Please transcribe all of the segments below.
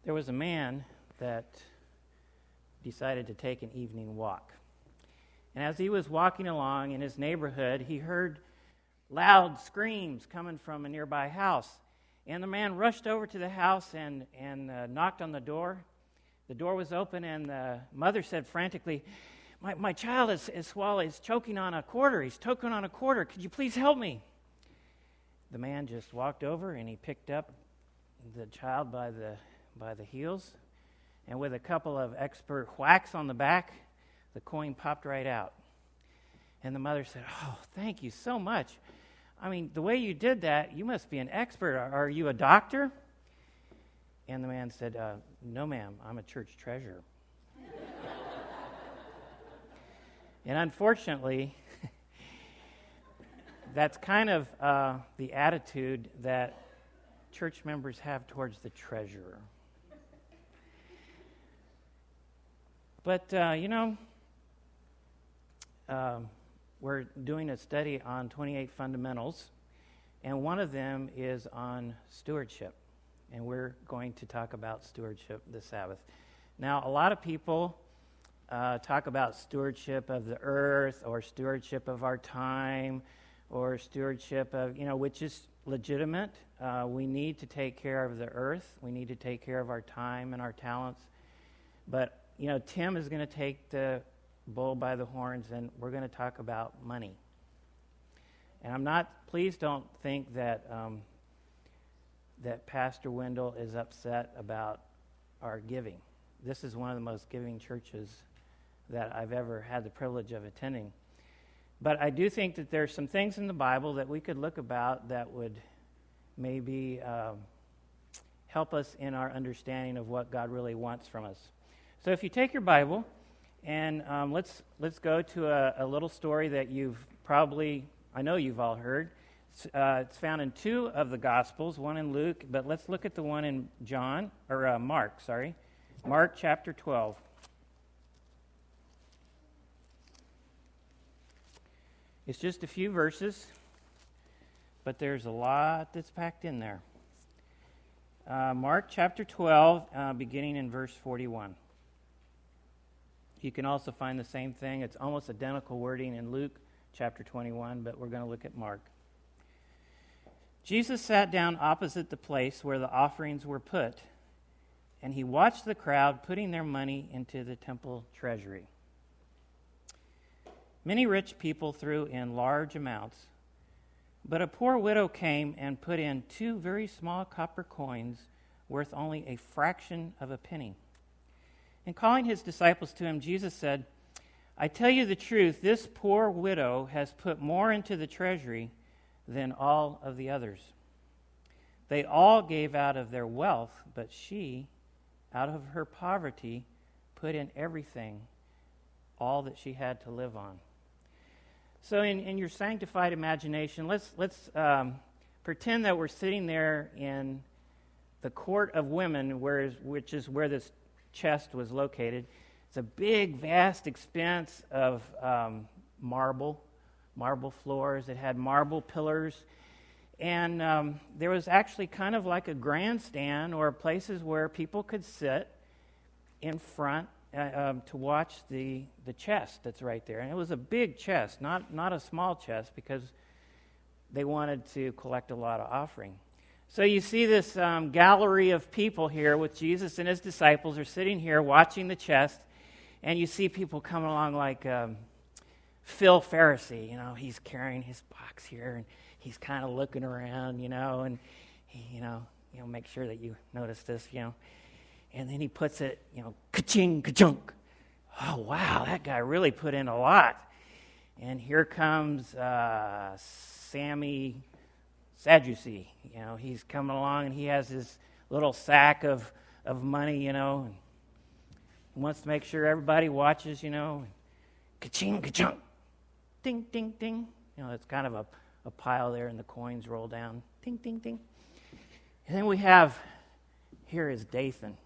There was a man that decided to take an evening walk. And as he was walking along in his neighborhood, he heard loud screams coming from a nearby house. And the man rushed over to the house and knocked on the door. The door was open, and the mother said frantically, My child is choking on a quarter. He's choking on a quarter. Could you please help me? The man just walked over, and he picked up the child by the heels, and with a couple of expert whacks on the back, the coin popped right out. And the mother said, "Oh, thank you so much. I mean, the way you did that, you must be an expert. Are you a doctor?" And the man said, "No, ma'am, I'm a church treasurer." And unfortunately, that's kind of the attitude that church members have towards the treasurer. But, we're doing a study on 28 fundamentals, and one of them is on stewardship. And we're going to talk about stewardship this Sabbath. Now, a lot of people talk about stewardship of the earth, or stewardship of our time, or stewardship of, which is legitimate. We need to take care of the earth. We need to take care of our time and our talents. But, Tim is going to take the bull by the horns, and we're going to talk about money. And please don't think that that Pastor Wendell is upset about our giving. This is one of the most giving churches that I've ever had the privilege of attending. But I do think that there's some things in the Bible that we could look about that would maybe help us in our understanding of what God really wants from us. So if you take your Bible, and let's go to a little story that I know you've all heard. It's found in two of the Gospels, one in Luke, but let's look at the one in Mark. Mark chapter 12. It's just a few verses, but there's a lot that's packed in there. Mark chapter 12, beginning in verse 41. You can also find the same thing. It's almost identical wording in Luke chapter 21, but we're going to look at Mark. Jesus sat down opposite the place where the offerings were put, and he watched the crowd putting their money into the temple treasury. Many rich people threw in large amounts, but a poor widow came and put in 2 very small copper coins worth only a fraction of a penny. And calling his disciples to him, Jesus said, "I tell you the truth, this poor widow has put more into the treasury than all of the others. They all gave out of their wealth, but she, out of her poverty, put in everything, all that she had to live on." So in your sanctified imagination, let's pretend that we're sitting there in the court of women, which is where this chest was located. It's a big, vast expanse of marble floors. It had marble pillars. And there was actually kind of like a grandstand or places where people could sit in front to watch the chest that's right there. And it was a big chest, not a small chest, because they wanted to collect a lot of offering. So you see this gallery of people here with Jesus and his disciples are sitting here watching the chest, and you see people coming along like Phil Pharisee. He's carrying his box here, and he's kind of looking around, and he, make sure that you notice this, and then he puts it, ka-ching, ka-chunk. Oh, wow, that guy really put in a lot. And here comes Sammy Sadducee. He's coming along, and he has his little sack of money, and he wants to make sure everybody watches, ka-ching, ka-chunk, ding, ding, ding. It's kind of a pile there, and the coins roll down, ding, ding, ding. And then we have, here is Dathan.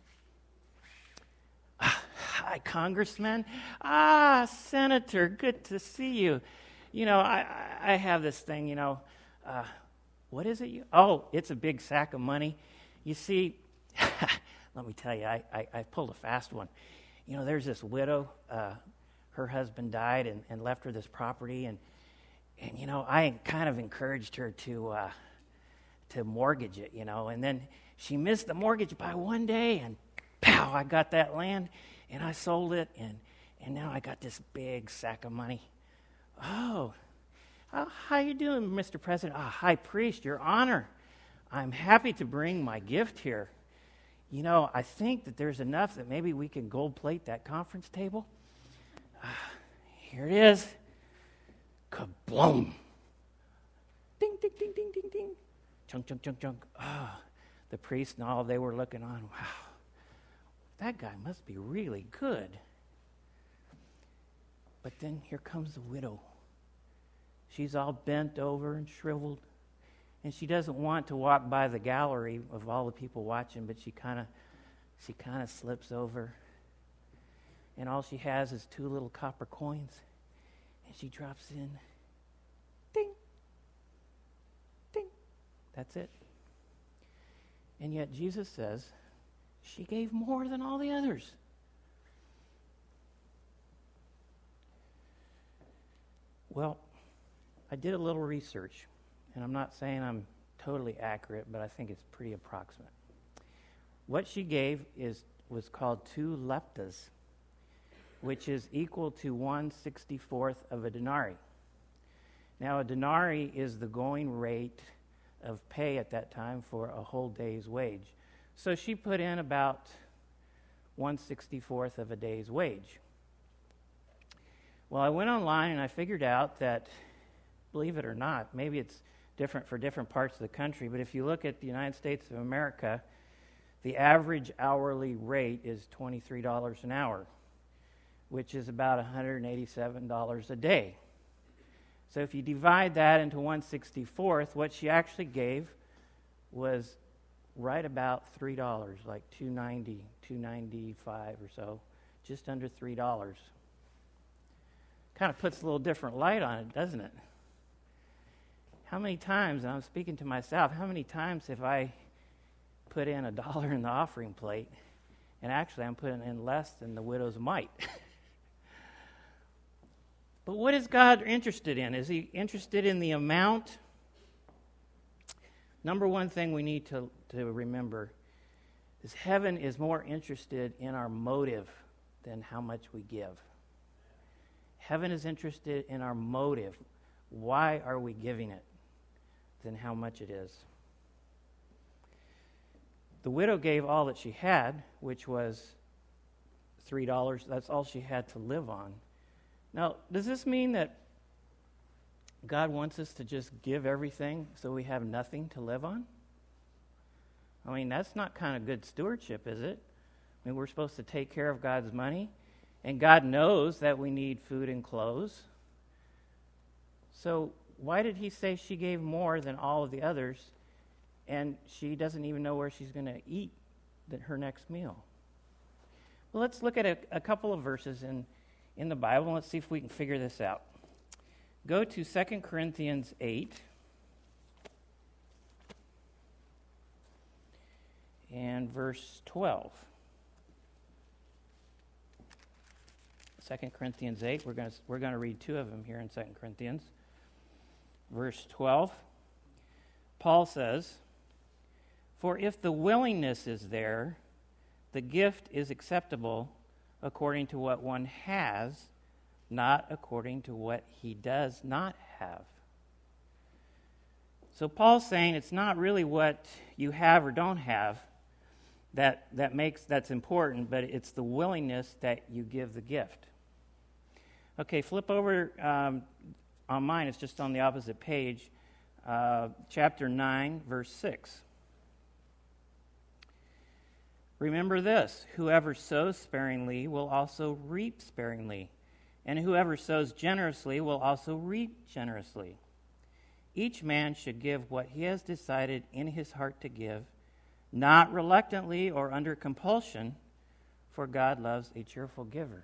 Hi, Congressman. Senator, good to see you. I have this thing, what is it? It's a big sack of money. You see, let me tell you, I pulled a fast one. You know, there's this widow. Her husband died and left her this property, and you know, I kind of encouraged her to mortgage it, you know, and then she missed the mortgage by one day, and pow, I got that land, and I sold it, and now I got this big sack of money. Oh, how you doing, Mr. President? High Priest, Your Honor, I'm happy to bring my gift here. You know, I think that there's enough that maybe we can gold plate that conference table. Here it is. Kabloom. Ding, ding, ding, ding, ding, ding. Chunk, chunk, chunk, chunk. The priest and all, they were looking on. Wow, that guy must be really good. But then here comes the widow. She's all bent over and shriveled. And she doesn't want to walk by the gallery of all the people watching, but she kind of slips over. And all she has is 2 little copper coins. And she drops in. Ding. Ding. That's it. And yet Jesus says she gave more than all the others. Well, I did a little research, and I'm not saying I'm totally accurate, but I think it's pretty approximate. What she gave was called 2 leptas, which is equal to 1/64 of a denarii. Now, a denarii is the going rate of pay at that time for a whole day's wage. So she put in about 1/64 of a day's wage. Well, I went online and I figured out that, believe it or not, maybe it's different for different parts of the country, but if you look at the United States of America, the average hourly rate is $23 an hour, which is about $187 a day. So if you divide that into 1/64, what she actually gave was right about $3, like $2.90, $2.95 or so, just under $3. Kind of puts a little different light on it, doesn't it? How many times, and I'm speaking to myself, how many times have I put in $1 in the offering plate, and actually I'm putting in less than the widow's mite? But what is God interested in? Is he interested in the amount? Number one thing we need to remember is heaven is more interested in our motive than how much we give. Heaven is interested in our motive. Why are we giving it? Than how much it is. The widow gave all that she had, which was $3. That's all she had to live on. Now, does this mean that God wants us to just give everything so we have nothing to live on? I mean, that's not kind of good stewardship, is it? I mean, we're supposed to take care of God's money, and God knows that we need food and clothes. So why did he say she gave more than all of the others, and she doesn't even know where she's going to eat her next meal? Well, let's look at a couple of verses in the Bible, and let's see if we can figure this out. Go to 2 Corinthians 8. And verse 12. 2 Corinthians 8. We're going to read 2 of them here in 2 Corinthians. Verse 12. Paul says, "For if the willingness is there, the gift is acceptable according to what one has, not according to what he does not have." So Paul's saying it's not really what you have or don't have that's important, but it's the willingness that you give the gift. Okay, flip over on mine. It's just on the opposite page, chapter 9, verse 6. "Remember this, whoever sows sparingly will also reap sparingly, and whoever sows generously will also reap generously. Each man should give what he has decided in his heart to give, not reluctantly or under compulsion, for God loves a cheerful giver."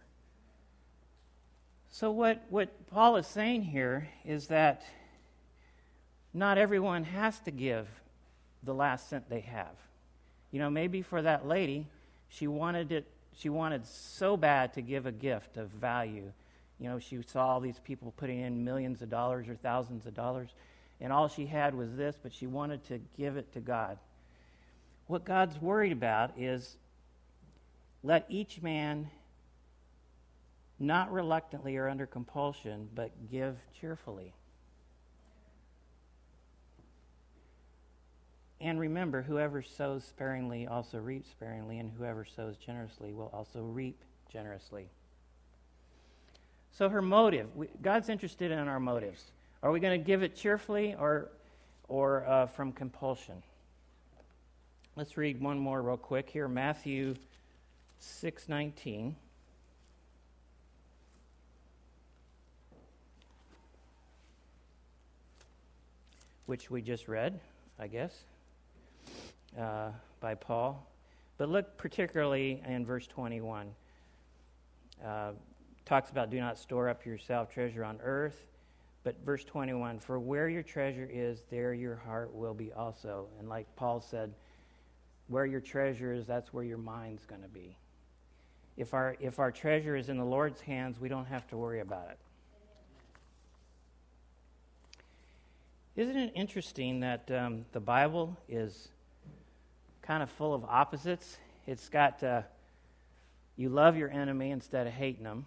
So what Paul is saying here is that not everyone has to give the last cent they have. You know, maybe for that lady, She wanted so bad to give a gift of value. You know, she saw all these people putting in millions of dollars or thousands of dollars, and all she had was this, but she wanted to give it to God. What God's worried about is let each man, not reluctantly or under compulsion, but give cheerfully. And remember, whoever sows sparingly also reaps sparingly, and whoever sows generously will also reap generously. So her motive, God's interested in our motives. Are we going to give it cheerfully or from compulsion? Let's read one more real quick here, Matthew 6:19. Which we just read, I guess, by Paul. But look particularly in verse 21. Talks about do not store up yourself treasure on earth. But verse 21, for where your treasure is, there your heart will be also. And like Paul said, where your treasure is, that's where your mind's going to be. If our treasure is in the Lord's hands, we don't have to worry about it. Isn't it interesting that the Bible is kind of full of opposites? It's got you love your enemy instead of hating them.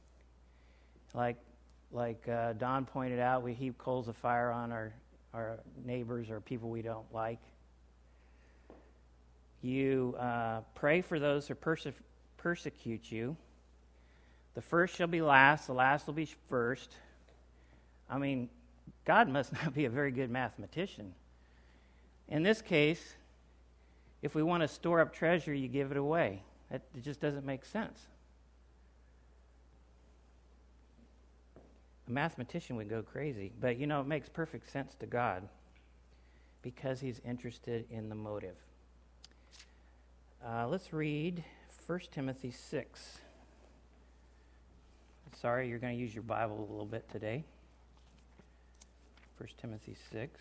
Like Don pointed out, we heap coals of fire on our neighbors or people we don't like. You pray for those who persecute you. The first shall be last, the last will be first. I mean, God must not be a very good mathematician. In this case, if we want to store up treasure, you give it away. It just doesn't make sense. A mathematician would go crazy. But, you know, it makes perfect sense to God because he's interested in the motive. Let's read 1 Timothy 6. Sorry, you're going to use your Bible a little bit today. 1 Timothy 6.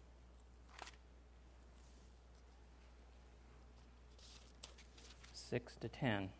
Six to 10.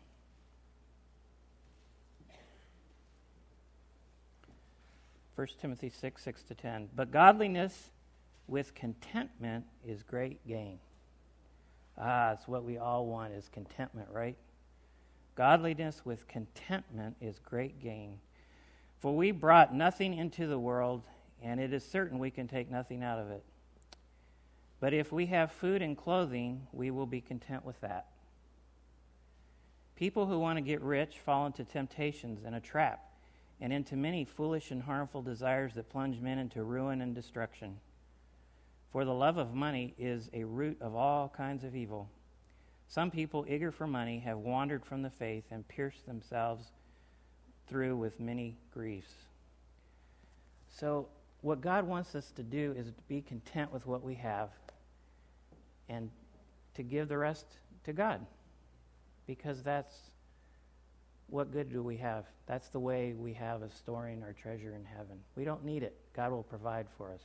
First Timothy 6, 6 to 10. But godliness with contentment is great gain. It's what we all want is contentment, right? Godliness with contentment is great gain. For we brought nothing into the world, and it is certain we can take nothing out of it. But if we have food and clothing, we will be content with that. People who want to get rich fall into temptations and a trap, and into many foolish and harmful desires that plunge men into ruin and destruction. For the love of money is a root of all kinds of evil. Some people, eager for money, have wandered from the faith and pierced themselves through with many griefs. So what God wants us to do is to be content with what we have and to give the rest to God, because that's what good do we have? That's the way we have of storing our treasure in heaven. We don't need it. God will provide for us.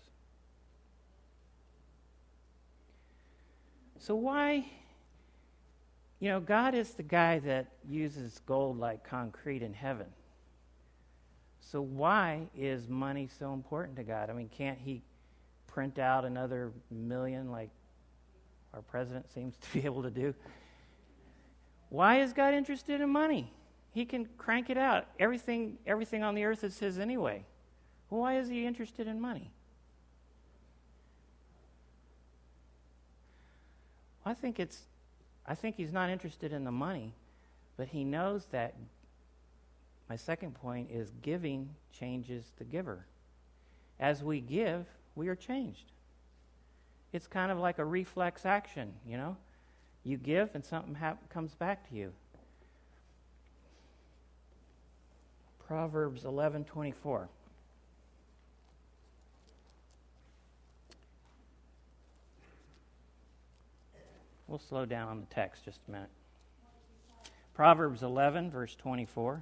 So why, God is the guy that uses gold like concrete in heaven. So why is money so important to God? I mean, can't he print out another million like our president seems to be able to do? Why is God interested in money? He can crank it out. Everything on the earth is his anyway. Well, why is he interested in money? I think he's not interested in the money, but he knows that my second point is giving changes the giver. As we give, we are changed. It's kind of like a reflex action, You give and something comes back to you. Proverbs 11:24. We'll slow down on the text just a minute. Proverbs 11, verse 24.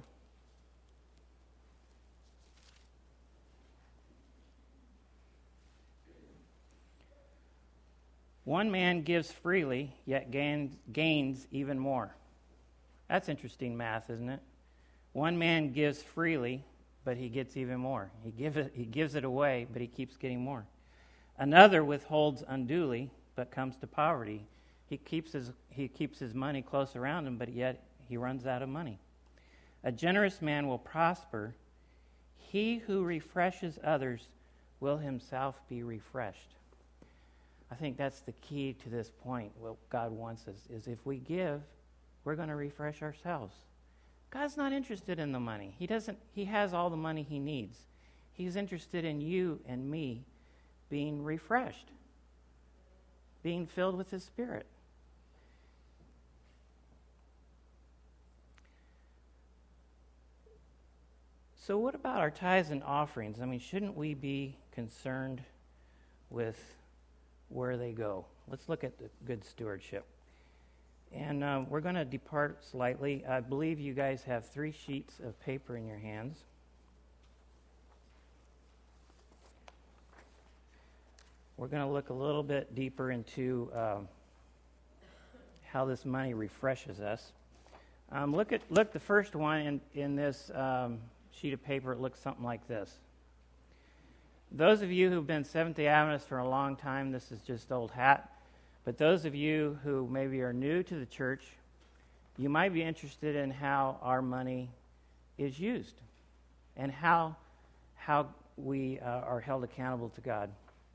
One man gives freely, yet gains even more. That's interesting math, isn't it? One man gives freely, but he gets even more. He gives it away, but he keeps getting more. Another withholds unduly, but comes to poverty. He keeps his money close around him, but yet he runs out of money. A generous man will prosper. He who refreshes others will himself be refreshed. I think that's the key to this point. What God wants us is if we give, we're going to refresh ourselves. God's not interested in the money. He has all the money he needs. He's interested in you and me being refreshed, being filled with his Spirit. So what about our tithes and offerings? I mean, shouldn't we be concerned with where they go? Let's look at the good stewardship. And we're going to depart slightly. I believe you guys have 3 sheets of paper in your hands. We're going to look a little bit deeper into how this money refreshes us. Look the first one in this sheet of paper. It looks something like this. Those of you who've been Seventh-day Adventists for a long time, this is just old hat. But those of you who maybe are new to the church, you might be interested in how our money is used and how we are held accountable to God.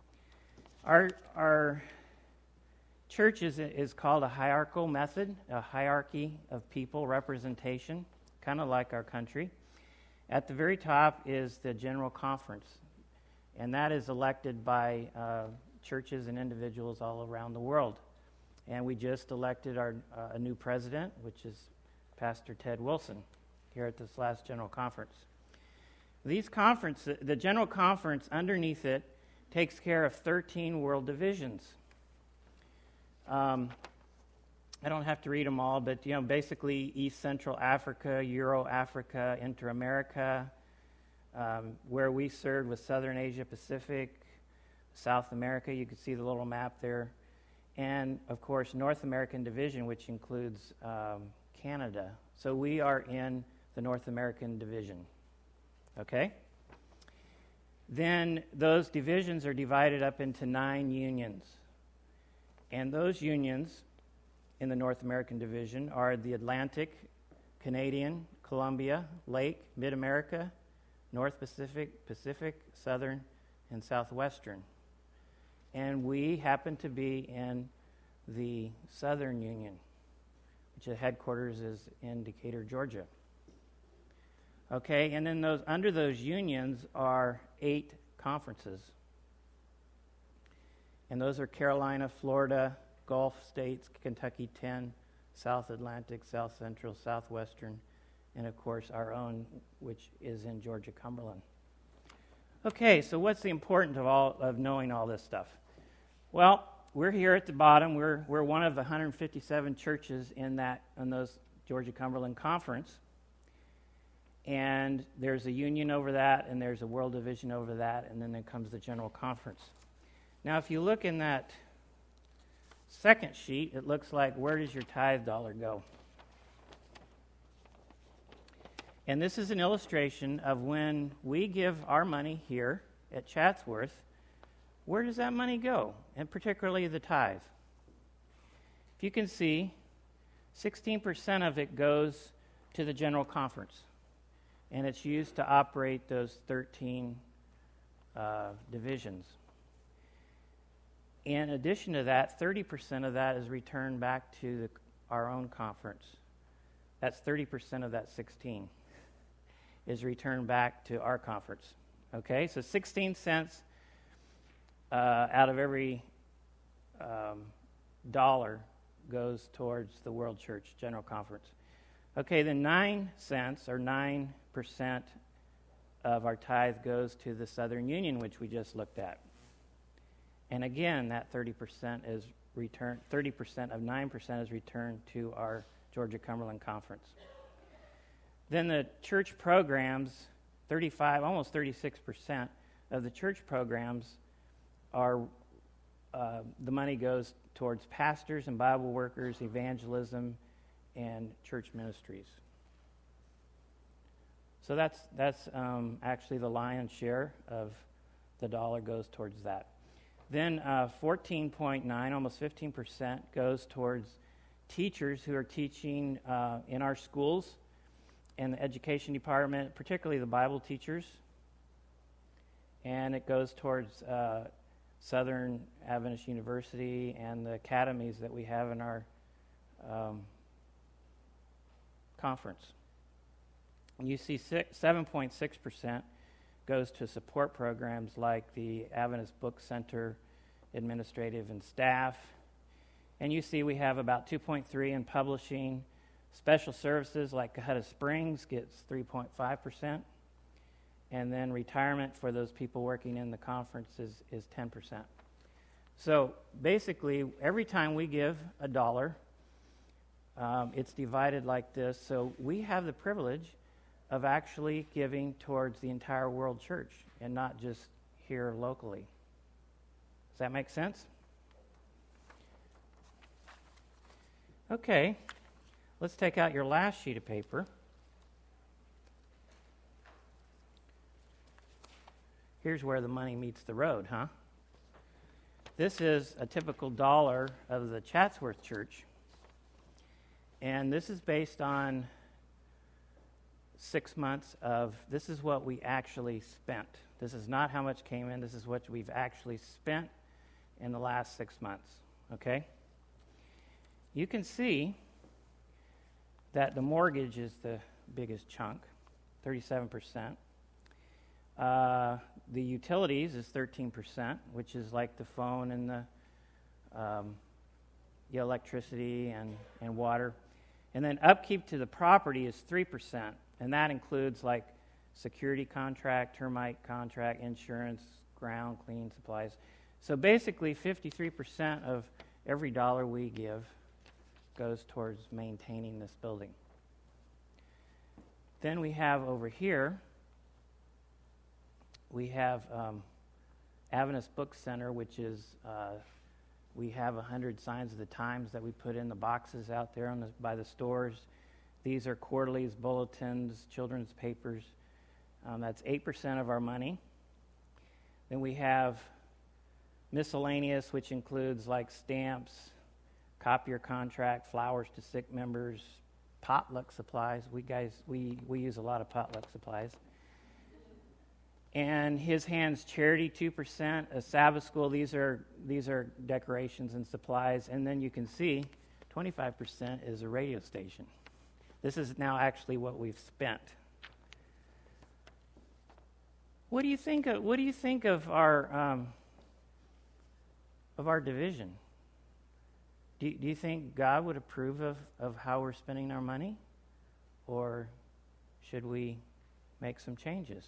Our church is called a hierarchical method, a hierarchy of people, representation, kind of like our country. At the very top is the General Conference, and that is elected by churches and individuals all around the world. And we just elected a new president, which is Pastor Ted Wilson, here at this last General Conference. The General Conference, underneath it, takes care of 13 world divisions. I don't have to read them all, but basically East Central Africa, Euro Africa, Inter-America, where we served with Southern Asia Pacific, South America, you can see the little map there, and of course North American Division, which includes Canada. So we are in the North American Division. Okay? Then those divisions are divided up into 9 unions. And those unions in the North American Division are the Atlantic, Canadian, Columbia, Lake, Mid-America, North Pacific, Pacific, Southern, and Southwestern. And we happen to be in the Southern Union, which the headquarters is in Decatur, Georgia. Okay, and then under those unions are 8 conferences. And those are Carolina, Florida, Gulf States, Kentucky 10, South Atlantic, South Central, Southwestern, and of course our own, which is in Georgia, Cumberland. Okay, so what's the importance of knowing all this stuff? Well, we're here at the bottom. We're one of the 157 churches in those Georgia Cumberland Conference. And there's a union over that, and there's a world division over that, and then there comes the General Conference. Now, if you look in that second sheet, it looks like, where does your tithe dollar go? And this is an illustration of when we give our money here at Chatsworth, where does that money go? And particularly the tithe. If you can see, 16% of it goes to the General Conference. And it's used to operate those 13 divisions. In addition to that, 30% of that is returned back to our own conference. That's 30% of that 16 is returned back to our conference. Okay, so 16 cents out of every dollar goes towards the World Church General Conference. Okay, then 9 cents or 9% of our tithe goes to the Southern Union, which we just looked at. And again, that 30% is returned. 30% of 9% is returned to our Georgia Cumberland Conference. Then the church programs, almost 36% of the church programs are the money goes towards pastors and Bible workers, evangelism, and church ministries. So that's actually the lion's share of the dollar goes towards that. Then 14.9, almost 15%, goes towards teachers who are teaching in our schools and the education department, particularly the Bible teachers. And it goes towards Southern Adventist University and the academies that we have in our conference. And you see 7.6% goes to support programs like the Adventist Book Center, administrative and staff. And you see we have about 2.3% in publishing. Special services like Cohutta Springs gets 3.5%. And then retirement for those people working in the conference is 10%. So basically, every time we give $1, it's divided like this. So we have the privilege of actually giving towards the entire world church and not just here locally. Does that make sense? Okay, let's take out your last sheet of paper. Here's where the money meets the road, huh? This is a typical dollar of the Chatsworth Church. And this is based on 6 months of, this is what we actually spent. This is not how much came in, this is what we've actually spent in the last 6 months, okay? You can see that the mortgage is the biggest chunk, 37%. The utilities is 13%, which is like the phone and the electricity and water. And then upkeep to the property is 3%, and that includes like security contract, termite contract, insurance, ground cleaning supplies. So basically 53% of every dollar we give goes towards maintaining this building. Then we have over here, we have Adventist Book Center, which is, we have 100 Signs of the Times that we put in the boxes out there by the stores. These are quarterlies, bulletins, children's papers. That's 8% of our money. Then we have miscellaneous, which includes like stamps, copier contract, flowers to sick members, potluck supplies. We use a lot of potluck supplies. And His Hands Charity, 2%. A Sabbath School, these are decorations and supplies. And then you can see 25% is a radio station. This is now actually what we've spent. What do you think of our division? Do you think God would approve of how we're spending our money? Or should we make some changes?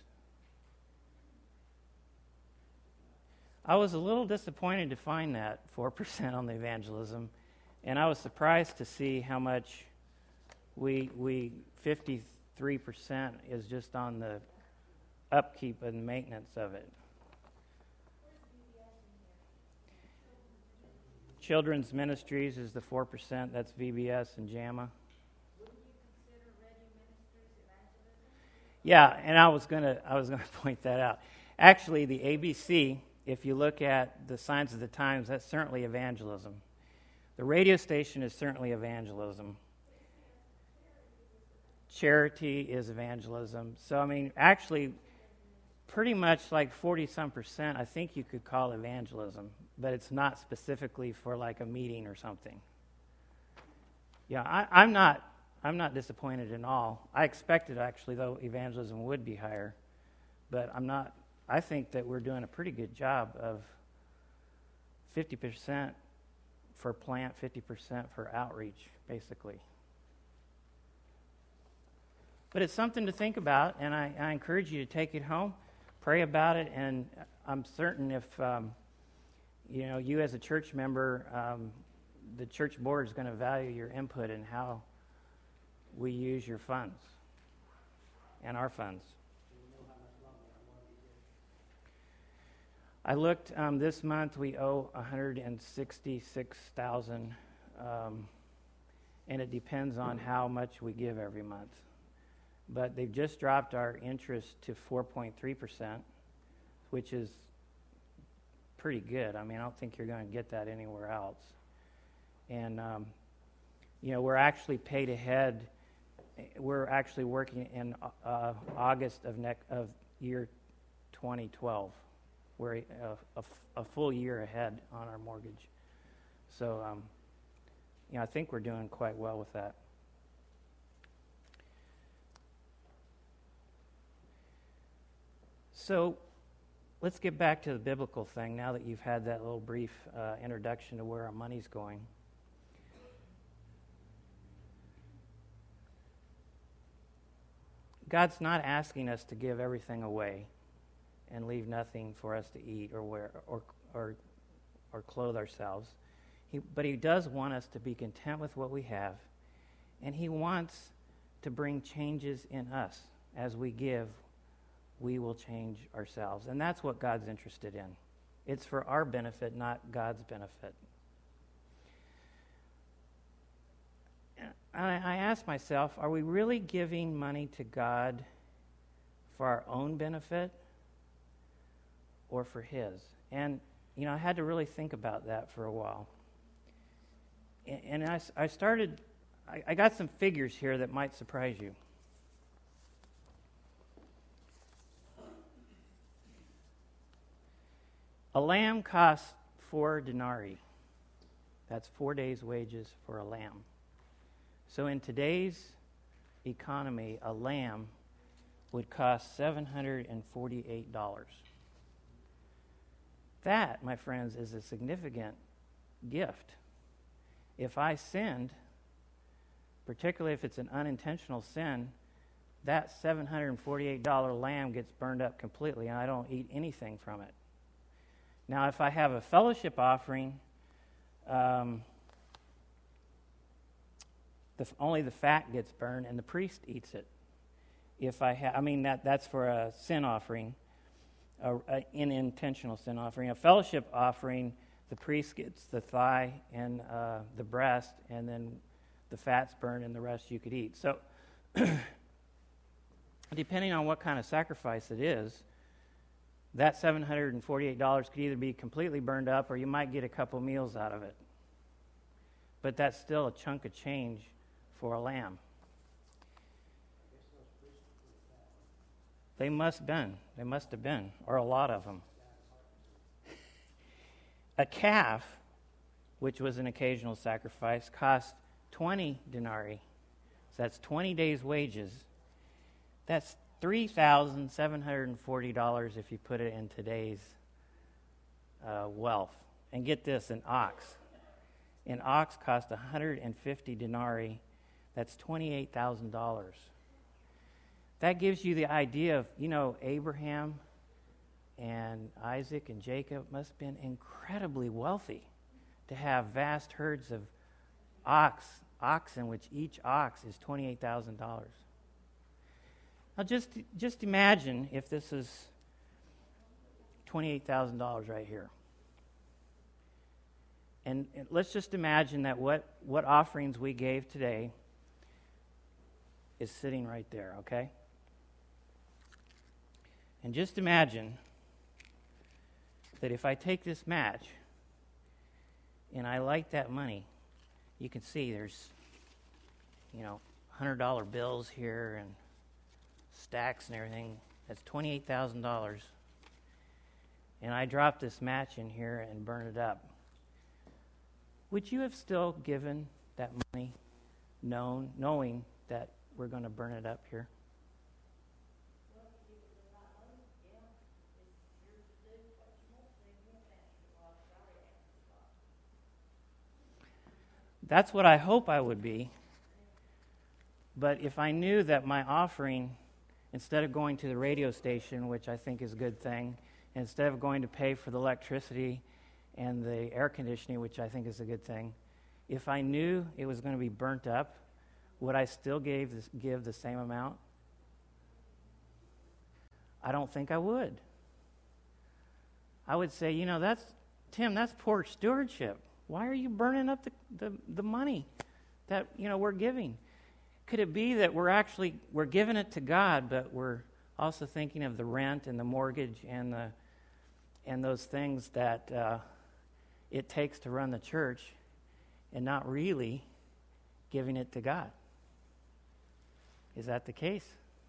I was a little disappointed to find that 4% on the evangelism, and I was surprised to see how much we 53% is just on the upkeep and maintenance of it. Children's Ministries is the 4%. That's VBS and JAMA. Wouldn't you consider Ready Ministries evangelism? Yeah, and I was gonna point that out. Actually, the ABC, if you look at the Signs of the Times, that's certainly evangelism. The radio station is certainly evangelism. Charity is evangelism. So, I mean, actually, pretty much like 40-some%, I think you could call evangelism, but it's not specifically for like a meeting or something. Yeah, I'm not disappointed at all. I expected actually, though, evangelism would be higher, but I'm not. I think that we're doing a pretty good job of 50% for plant, 50% for outreach, basically. But it's something to think about, and I encourage you to take it home, pray about it, and I'm certain if you as a church member, the church board is going to value your input in how we use your funds and our funds. I looked this month. We owe $166,000, and it depends on how much we give every month. But they've just dropped our interest to 4.3%, which is pretty good. I mean, I don't think you're going to get that anywhere else. And, we're actually paid ahead. We're actually working in August of year 2012. We're a full year ahead on our mortgage. So, I think we're doing quite well with that. So, let's get back to the biblical thing now that you've had that little brief introduction to where our money's going. God's not asking us to give everything away and leave nothing for us to eat or wear or clothe ourselves. But He does want us to be content with what we have, and He wants to bring changes in us. As we give, we will change ourselves. And that's what God's interested in. It's for our benefit, not God's benefit. I ask myself, are we really giving money to God for our own benefit or for His? And, I had to really think about that for a while. And I got some figures here that might surprise you. A lamb costs 4 denarii. That's 4 days' wages for a lamb. So in today's economy, a lamb would cost $748. That, my friends, is a significant gift. If I sinned, particularly if it's an unintentional sin, that $748 lamb gets burned up completely, and I don't eat anything from it. Now, if I have a fellowship offering, only the fat gets burned, and the priest eats it. That's for a sin offering, an unintentional sin offering. A fellowship offering, the priest gets the thigh and the breast, and then the fat's burned, and the rest you could eat. So, depending on what kind of sacrifice it is, that $748 could either be completely burned up, or you might get a couple meals out of it. But that's still a chunk of change for a lamb. They must have been, or a lot of them. A calf, which was an occasional sacrifice, cost 20 denarii. So that's 20 days' wages. That's $3,740 if you put it in today's wealth. And get this, an ox. An ox cost 150 denarii. That's $28,000. That gives you the idea of, Abraham and Isaac and Jacob must have been incredibly wealthy to have vast herds of oxen, which each ox is $28,000. Now, just imagine if this is $28,000 right here. And let's just imagine that what offerings we gave today is sitting right there, okay? And just imagine that if I take this match and I light that money, you can see there's, $100 bills here and stacks and everything. That's $28,000. And I drop this match in here and burn it up. Would you have still given that money knowing that we're going to burn it up here? That's what I hope I would be. But if I knew that my offering, instead of going to the radio station, which I think is a good thing, instead of going to pay for the electricity and the air conditioning, which I think is a good thing, if I knew it was going to be burnt up, would I still give the same amount? I don't think I would. I would say, that's poor stewardship. Why are you burning up the money that, we're giving? Could it be that we're giving it to God, but we're also thinking of the rent and the mortgage and those things that it takes to run the church, and not really giving it to God? Is that the case?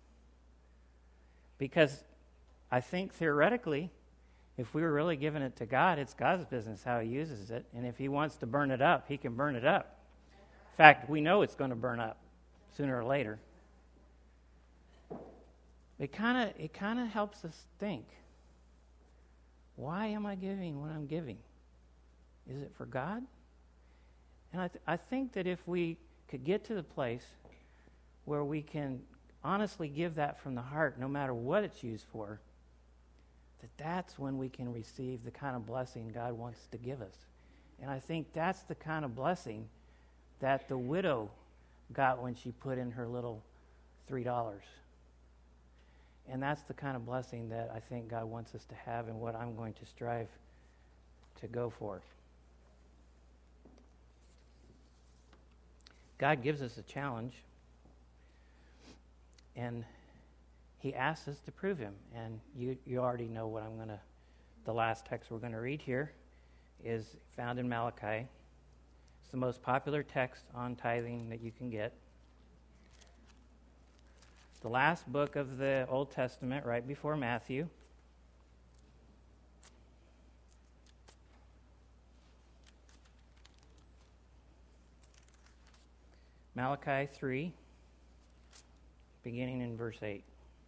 Because I think theoretically, if we were really giving it to God, it's God's business how he uses it. And if he wants to burn it up, he can burn it up. In fact, we know it's going to burn up sooner or later. It kind of helps us think, why am I giving what I'm giving? Is it for God? And I think that if we could get to the place where we can honestly give that from the heart, no matter what it's used for, that's when we can receive the kind of blessing God wants to give us. And I think that's the kind of blessing that the widow got when she put in her little $3. And that's the kind of blessing that I think God wants us to have, and what I'm going to strive to go for. God gives us a challenge, and he asks us to prove him. And you already know what the last text we're going to read here is found in Malachi. It's the most popular text on tithing that you can get. The last book of the Old Testament, right before Matthew. Malachi 3, beginning in verse 8.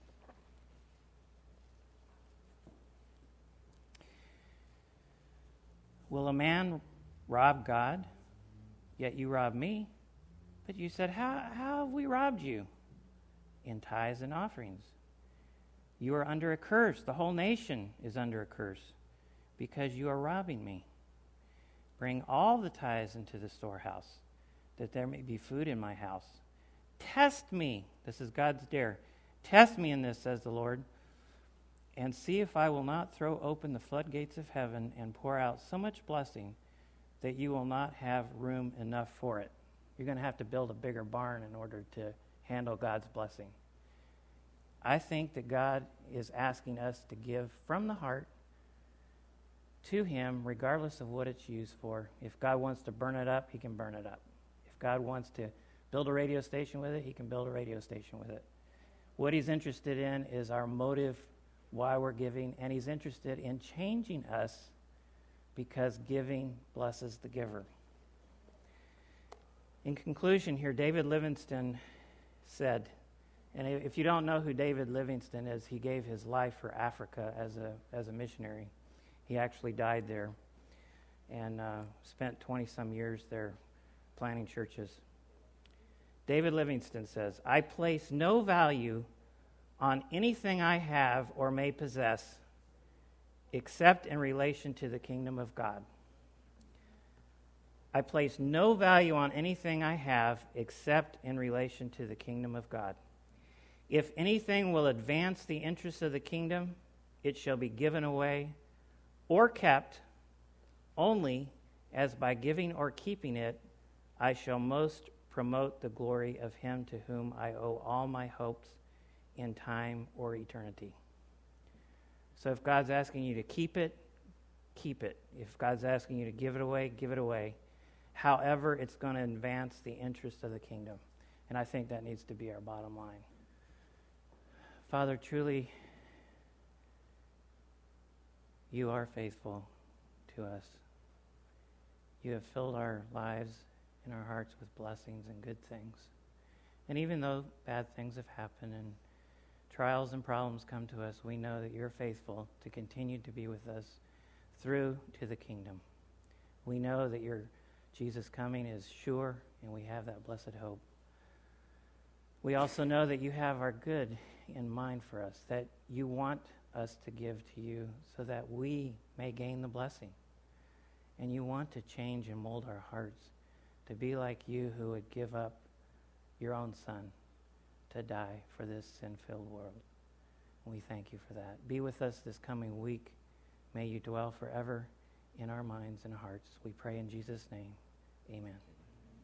Will a man rob God? Yet you rob me. But you said, how have we robbed you? In tithes and offerings. You are under a curse. The whole nation is under a curse, because you are robbing me. Bring all the tithes into the storehouse, that there may be food in my house. Test me. This is God's dare. Test me in this, says the Lord, and see if I will not throw open the floodgates of heaven and pour out so much blessing that you will not have room enough for it. You're going to have to build a bigger barn in order to handle God's blessing. I think that God is asking us to give from the heart to him, regardless of what it's used for. If God wants to burn it up, he can burn it up. If God wants to build a radio station with it, he can build a radio station with it. What he's interested in is our motive, why we're giving, and he's interested in changing us, because giving blesses the giver. In conclusion here, David Livingstone said, and if you don't know who David Livingstone is, he gave his life for Africa as a missionary. He actually died there and spent 20-some years there planting churches. David Livingstone says, I place no value on anything I have or may possess except in relation to the kingdom of God. I place no value on anything I have except in relation to the kingdom of God. If anything will advance the interests of the kingdom, it shall be given away or kept only as by giving or keeping it, I shall most promote the glory of him to whom I owe all my hopes in time or eternity. So if God's asking you to keep it, keep it. If God's asking you to give it away, give it away. However, it's going to advance the interests of the kingdom. And I think that needs to be our bottom line. Father, truly, you are faithful to us. You have filled our lives and our hearts with blessings and good things. And even though bad things have happened and trials and problems come to us, we know that you're faithful to continue to be with us through to the kingdom. We know that your Jesus' coming is sure, and we have that blessed hope. We also know that you have our good in mind for us, that you want us to give to you so that we may gain the blessing. And you want to change and mold our hearts to be like you, who would give up your own son to die for this sin-filled world. And we thank you for that. Be with us this coming week. May you dwell forever in our minds and hearts. We pray in Jesus' name. Amen.